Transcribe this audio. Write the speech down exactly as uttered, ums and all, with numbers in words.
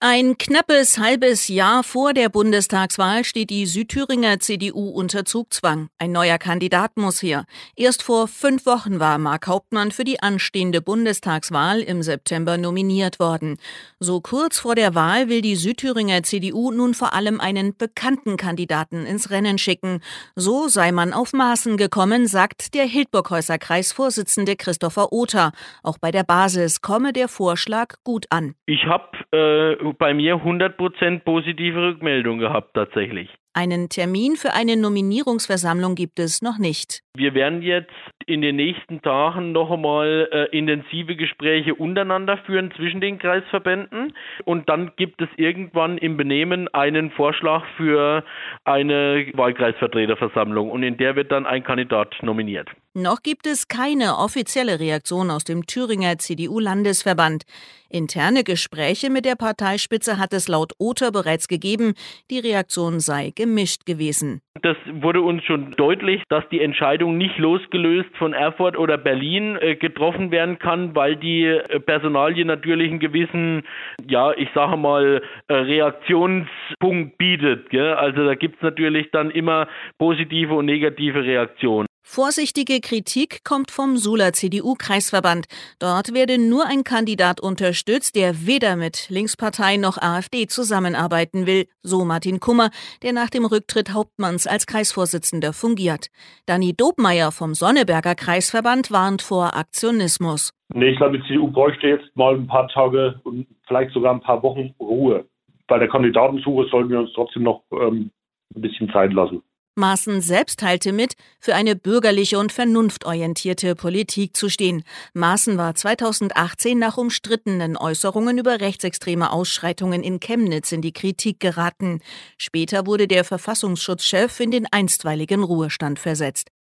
Ein knappes halbes Jahr vor der Bundestagswahl steht die Südthüringer C D U unter Zugzwang. Ein neuer Kandidat muss her. Erst vor fünf Wochen war Mark Hauptmann für die anstehende Bundestagswahl im September nominiert worden. So kurz vor der Wahl will die Südthüringer C D U nun vor allem einen bekannten Kandidaten ins Rennen schicken. So sei man auf Maßen gekommen, sagt der Hildburghäuser Kreisvorsitzende Christopher Oter. Auch bei der Basis komme der Vorschlag gut an. Ich habe äh, bei mir hundert Prozent positive Rückmeldung gehabt tatsächlich. Einen Termin für eine Nominierungsversammlung gibt es noch nicht. Wir werden jetzt in den nächsten Tagen noch einmal äh, intensive Gespräche untereinander führen zwischen den Kreisverbänden und dann gibt es irgendwann im Benehmen einen Vorschlag für eine Wahlkreisvertreterversammlung und in der wird dann ein Kandidat nominiert. Noch gibt es keine offizielle Reaktion aus dem Thüringer C D U-Landesverband. Interne Gespräche mit der Parteispitze hat es laut Oter bereits gegeben. Die Reaktion sei gemischt gewesen. Das wurde uns schon deutlich, dass die Entscheidung nicht losgelöst von Erfurt oder Berlin äh, getroffen werden kann, weil die äh, Personalie natürlich einen gewissen, ja, ich sage mal, äh, Reaktionspunkt bietet. Gell? Also da gibt es natürlich dann immer positive und negative Reaktionen. Vorsichtige Kritik kommt vom Suhler C D U-Kreisverband. Dort werde nur ein Kandidat unterstützt, der weder mit Linkspartei noch AfD zusammenarbeiten will, so Martin Kummer, der nach dem Rücktritt Hauptmanns als Kreisvorsitzender fungiert. Dani Dobmeier vom Sonneberger Kreisverband warnt vor Aktionismus. Nee, ich glaube, die C D U bräuchte jetzt mal ein paar Tage und vielleicht sogar ein paar Wochen Ruhe. Bei der Kandidatensuche sollten wir uns trotzdem noch ähm, ein bisschen Zeit lassen. Maaßen selbst teilte mit, für eine bürgerliche und vernunftorientierte Politik zu stehen. Maaßen war zweitausendachtzehn nach umstrittenen Äußerungen über rechtsextreme Ausschreitungen in Chemnitz in die Kritik geraten. Später wurde der Verfassungsschutzchef in den einstweiligen Ruhestand versetzt.